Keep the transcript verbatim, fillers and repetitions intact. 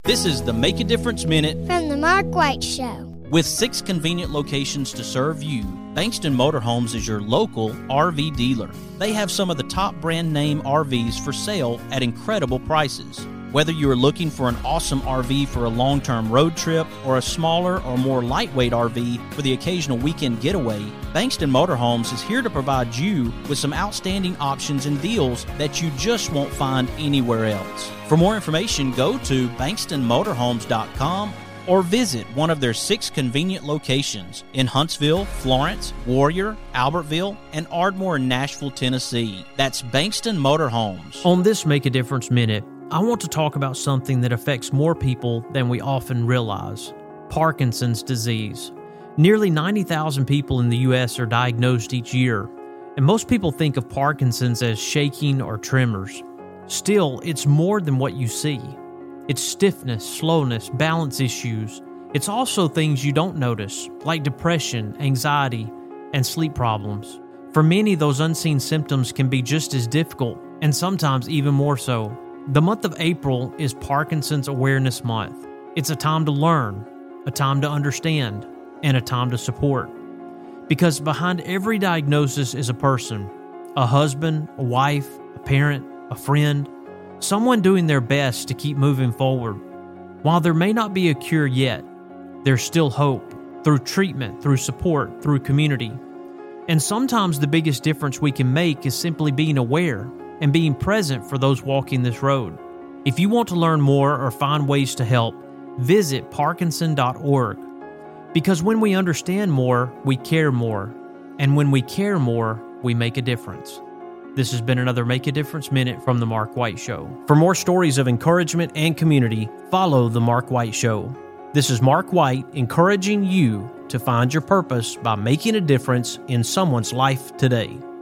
This is the Make a Difference Minute from the Mark White Show. With six convenient locations to serve you, Bankston Motorhomes is your local R V dealer. They have some of the top brand name R Vs for sale at incredible prices. Whether you are looking for an awesome R V for a long-term road trip or a smaller or more lightweight R V for the occasional weekend getaway, Bankston Motorhomes is here to provide you with some outstanding options and deals that you just won't find anywhere else. For more information, go to bankston motorhomes dot com or visit one of their six convenient locations in Huntsville, Florence, Warrior, Albertville, and Ardmore in Nashville, Tennessee. That's Bankston Motorhomes. On this Make a Difference Minute, I want to talk about something that affects more people than we often realize: Parkinson's disease. Nearly ninety thousand people in the U S are diagnosed each year, and most people think of Parkinson's as shaking or tremors. Still, it's more than what you see. It's stiffness, slowness, balance issues. It's also things you don't notice, like depression, anxiety, and sleep problems. For many, those unseen symptoms can be just as difficult, and sometimes even more so. The month of April is Parkinson's Awareness Month. It's a time to learn, a time to understand, and a time to support. Because behind every diagnosis is a person, a husband, a wife, a parent, a friend, someone doing their best to keep moving forward. While there may not be a cure yet, there's still hope, through treatment, through support, through community. And sometimes the biggest difference we can make is simply being aware and being present for those walking this road. If you want to learn more or find ways to help, visit parkinson dot org. Because when we understand more, we care more. And when we care more, we make a difference. This has been another Make a Difference Minute from The Mark White Show. For more stories of encouragement and community, follow The Mark White Show. This is Mark White encouraging you to find your purpose by making a difference in someone's life today.